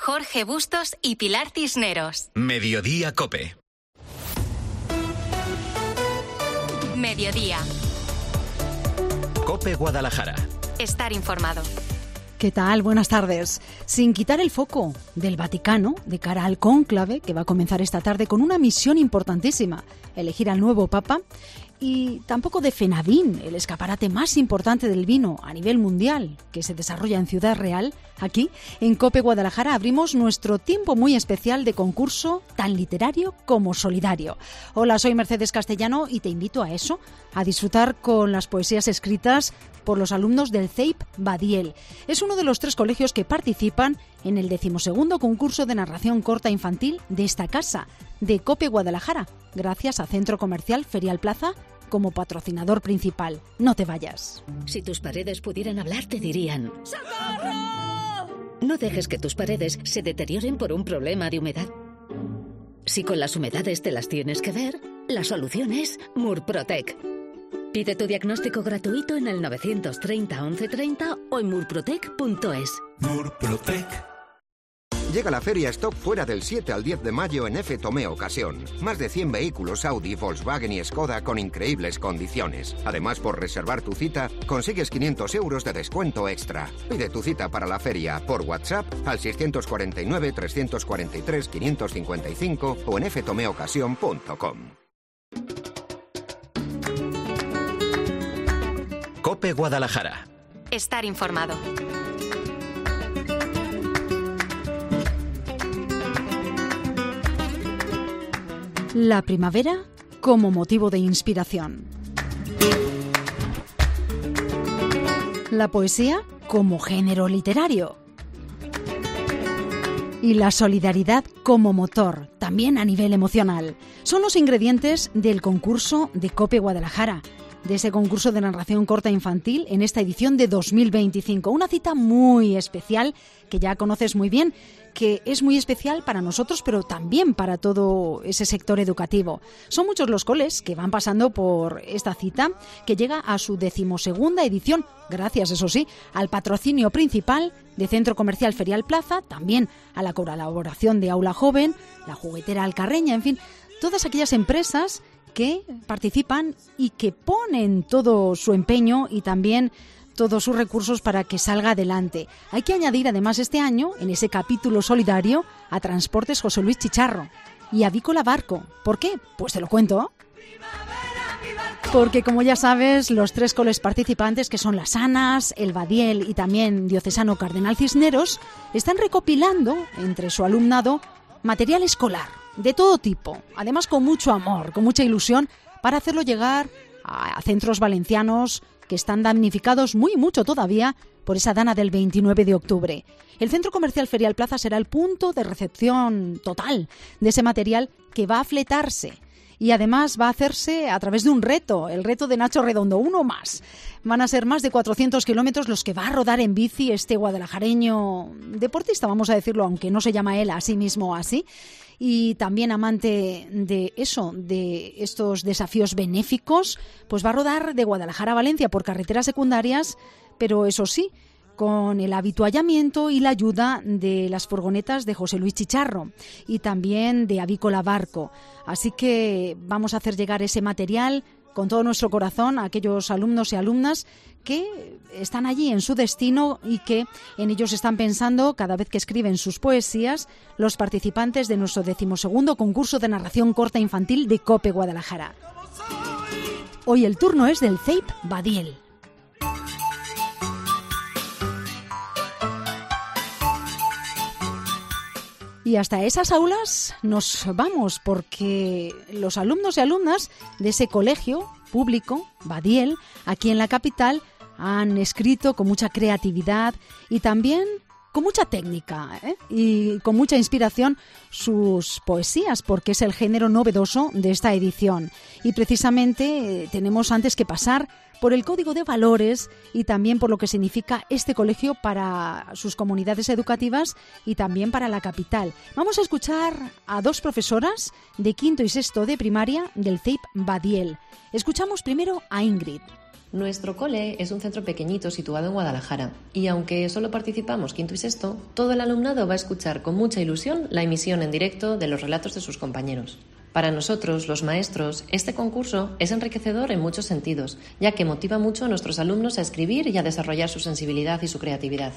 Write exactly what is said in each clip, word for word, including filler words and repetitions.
Jorge Bustos y Pilar Cisneros. Mediodía COPE. Mediodía. COPE Guadalajara. Estar informado. ¿Qué tal? Buenas tardes. Sin quitar el foco del Vaticano de cara al cónclave que va a comenzar esta tarde con una misión importantísima, elegir al nuevo Papa, y tampoco de FENAVIN, el escaparate más importante del vino a nivel mundial que se desarrolla en Ciudad Real, aquí en COPE Guadalajara abrimos nuestro tiempo muy especial de concurso tan literario como solidario. Hola, soy Mercedes Castellano y te invito a eso, a disfrutar con las poesías escritas por los alumnos del C E I P Badiel. Es uno de los tres colegios que participan en el decimosegundo concurso de narración corta infantil de esta casa, de COPE Guadalajara, gracias a Centro Comercial Ferial Plaza como patrocinador principal. No te vayas. Si tus paredes pudieran hablar, te dirían: ¡socorro! No dejes que tus paredes se deterioren por un problema de humedad. Si con las humedades te las tienes que ver, la solución es Murprotec. Pide tu diagnóstico gratuito en el novecientos treinta once treinta o en murprotec punto es. Murprotec. Llega la Feria Stock Fuera del siete al diez de mayo en F. Tomé Ocasión. Más de cien vehículos Audi, Volkswagen y Skoda con increíbles condiciones. Además, por reservar tu cita, consigues quinientos euros de descuento extra. Pide tu cita para la feria por WhatsApp al seiscientos cuarenta y nueve, trescientos cuarenta y tres, quinientos cincuenta y cinco o en f tome ocasión punto com. COPE Guadalajara. Estar informado. La primavera como motivo de inspiración. La poesía como género literario. Y la solidaridad como motor, también a nivel emocional. Son los ingredientes del concurso de COPE Guadalajara, de ese concurso de narración corta infantil en esta edición de dos mil veinticinco. Una cita muy especial que ya conoces muy bien, que es muy especial para nosotros, pero también para todo ese sector educativo. Son muchos los coles que van pasando por esta cita, que llega a su decimosegunda edición, gracias, eso sí, al patrocinio principal de Centro Comercial Ferial Plaza, también a la colaboración de Aula Joven, la Juguetera Alcarreña, en fin, todas aquellas empresas que participan y que ponen todo su empeño y también todos sus recursos para que salga adelante. Hay que añadir además este año, en ese capítulo solidario, a Transportes José Luis Chicharro y a Avícola Barco. ¿Por qué? Pues te lo cuento. Porque, como ya sabes, los tres coles participantes, que son Las Anas, el Badiel y también Diocesano Cardenal Cisneros, están recopilando entre su alumnado material escolar de todo tipo, además con mucho amor, con mucha ilusión, para hacerlo llegar a centros valencianos que están damnificados muy mucho todavía por esa dana del veintinueve de octubre. El Centro Comercial Ferial Plaza será el punto de recepción total de ese material que va a fletarse. Y además va a hacerse a través de un reto, el reto de Nacho Redondo, uno más. Van a ser más de cuatrocientos kilómetros los que va a rodar en bici este guadalajareño deportista, vamos a decirlo, aunque no se llama él a sí mismo así. Y también amante de eso, de estos desafíos benéficos, pues va a rodar de Guadalajara a Valencia por carreteras secundarias, pero eso sí, con el habituallamiento y la ayuda de las furgonetas de José Luis Chicharro y también de Avícola Barco. Así que vamos a hacer llegar ese material con todo nuestro corazón a aquellos alumnos y alumnas que están allí en su destino y que en ellos están pensando cada vez que escriben sus poesías los participantes de nuestro decimosegundo concurso de narración corta infantil de COPE Guadalajara. Hoy el turno es del C E I P Badiel. Y hasta esas aulas nos vamos, porque los alumnos y alumnas de ese colegio público, Badiel, aquí en la capital, han escrito con mucha creatividad y también con mucha técnica, ¿eh? y con mucha inspiración sus poesías, porque es el género novedoso de esta edición. Y precisamente eh, tenemos antes que pasar por el código de valores y también por lo que significa este colegio para sus comunidades educativas y también para la capital. Vamos a escuchar a dos profesoras de quinto y sexto de primaria del C E I P Badiel. Escuchamos primero a Ingrid. Nuestro cole es un centro pequeñito situado en Guadalajara y aunque solo participamos quinto y sexto, todo el alumnado va a escuchar con mucha ilusión la emisión en directo de los relatos de sus compañeros. Para nosotros, los maestros, este concurso es enriquecedor en muchos sentidos, ya que motiva mucho a nuestros alumnos a escribir y a desarrollar su sensibilidad y su creatividad.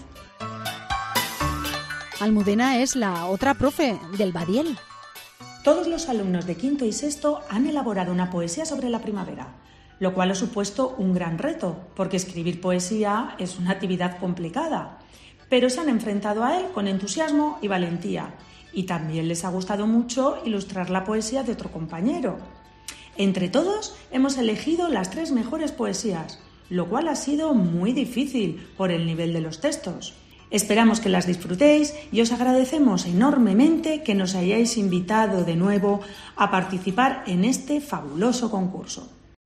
Almudena es la otra profe del Badiel. Todos los alumnos de quinto y sexto han elaborado una poesía sobre la primavera, lo cual ha supuesto un gran reto, porque escribir poesía es una actividad complicada, pero se han enfrentado a él con entusiasmo y valentía, y también les ha gustado mucho ilustrar la poesía de otro compañero. Entre todos hemos elegido las tres mejores poesías, lo cual ha sido muy difícil por el nivel de los textos. Esperamos que las disfrutéis y os agradecemos enormemente que nos hayáis invitado de nuevo a participar en este fabuloso concurso.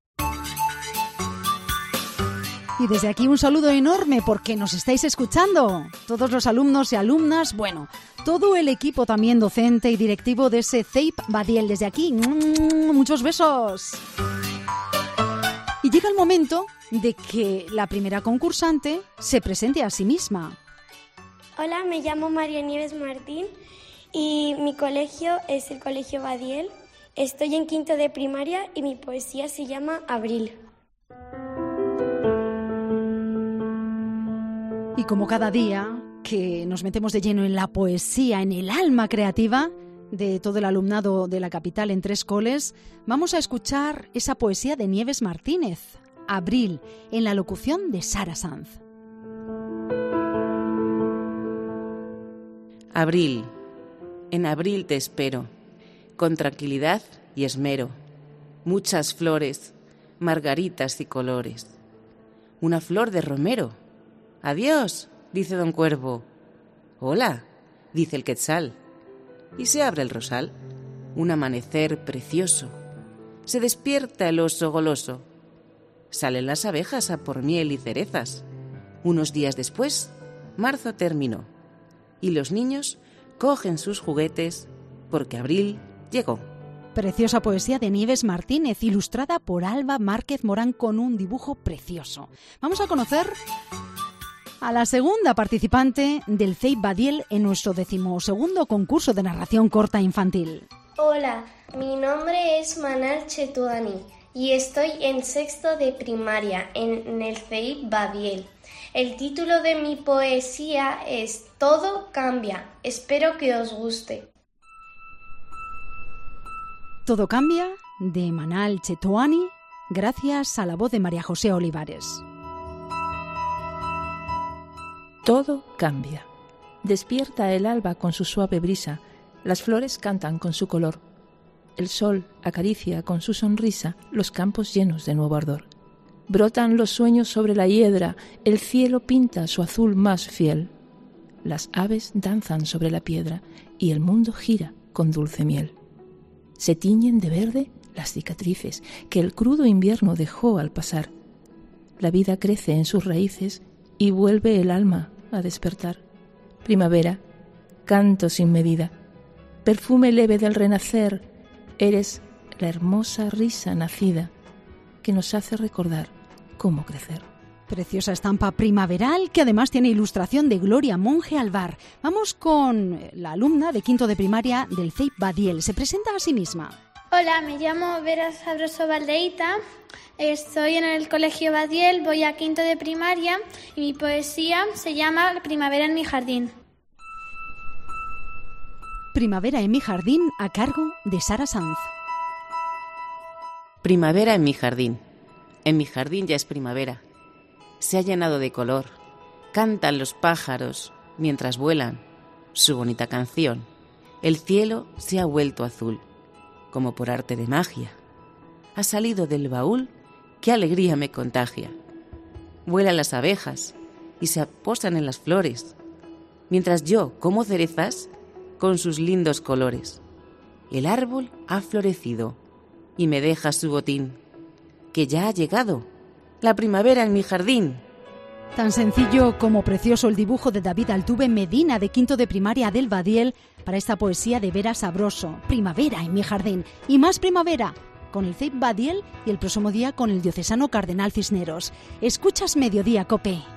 Y desde aquí un saludo enorme porque nos estáis escuchando. Todos los alumnos y alumnas, bueno, todo el equipo también docente y directivo de ese C E I P Badiel. Desde aquí, muchos besos. Y llega el momento de que la primera concursante se presente a sí misma. Hola, me llamo María Nieves Martín y mi colegio es el Colegio Badiel. Estoy en quinto de primaria y mi poesía se llama Abril. Y como cada día que nos metemos de lleno en la poesía, en el alma creativa de todo el alumnado de la capital en tres coles, vamos a escuchar esa poesía de Nieves Martínez, Abril, en la locución de Sara Sanz. Abril, en abril te espero, con tranquilidad y esmero, muchas flores, margaritas y colores. Una flor de romero. Adiós, dice don Cuervo. Hola, dice el quetzal. Y se abre el rosal. Un amanecer precioso. Se despierta el oso goloso. Salen las abejas a por miel y cerezas. Unos días después, marzo terminó. Y los niños cogen sus juguetes porque abril llegó. Preciosa poesía de Nieves Martínez, ilustrada por Alba Márquez Morán con un dibujo precioso. Vamos a conocer a la segunda participante del C E I P Badiel en nuestro decimosegundo concurso de narración corta infantil. Hola, mi nombre es Manal Chetuani y estoy en sexto de primaria en el C E I P Badiel. El título de mi poesía es Todo cambia. Espero que os guste. Todo cambia, de Manal Chetuani, gracias a la voz de María José Olivares. Todo cambia. Despierta el alba con su suave brisa, las flores cantan con su color. El sol acaricia con su sonrisa los campos llenos de nuevo ardor. Brotan los sueños sobre la hiedra, el cielo pinta su azul más fiel. Las aves danzan sobre la piedra y el mundo gira con dulce miel. Se tiñen de verde las cicatrices que el crudo invierno dejó al pasar. La vida crece en sus raíces y vuelve el alma a despertar. Primavera, canto sin medida, perfume leve del renacer, eres la hermosa risa nacida que nos hace recordar cómo crecer. Preciosa estampa primaveral que además tiene ilustración de Gloria Monge Alvar. Vamos con la alumna de quinto de primaria del C E I P Badiel. Se presenta a sí misma. Hola, me llamo Vera Sabroso Valdeita, estoy en el Colegio Badiel, voy a quinto de primaria y mi poesía se llama Primavera en mi jardín. Primavera en mi jardín, a cargo de Sara Sanz. Primavera en mi jardín. En mi jardín ya es primavera. Se ha llenado de color. Cantan los pájaros mientras vuelan su bonita canción. El cielo se ha vuelto azul, como por arte de magia. Ha salido del baúl, qué alegría me contagia. Vuelan las abejas y se posan en las flores, mientras yo como cerezas con sus lindos colores. El árbol ha florecido y me deja su botín, que ya ha llegado la primavera en mi jardín. Tan sencillo como precioso el dibujo de David Altuve Medina, de quinto de primaria del Badiel, para esta poesía de Vera Sabroso, Primavera en mi jardín. Y más primavera con el C E I P Badiel y el próximo día con el diocesano Cardenal Cisneros. Escuchas Mediodía, COPE.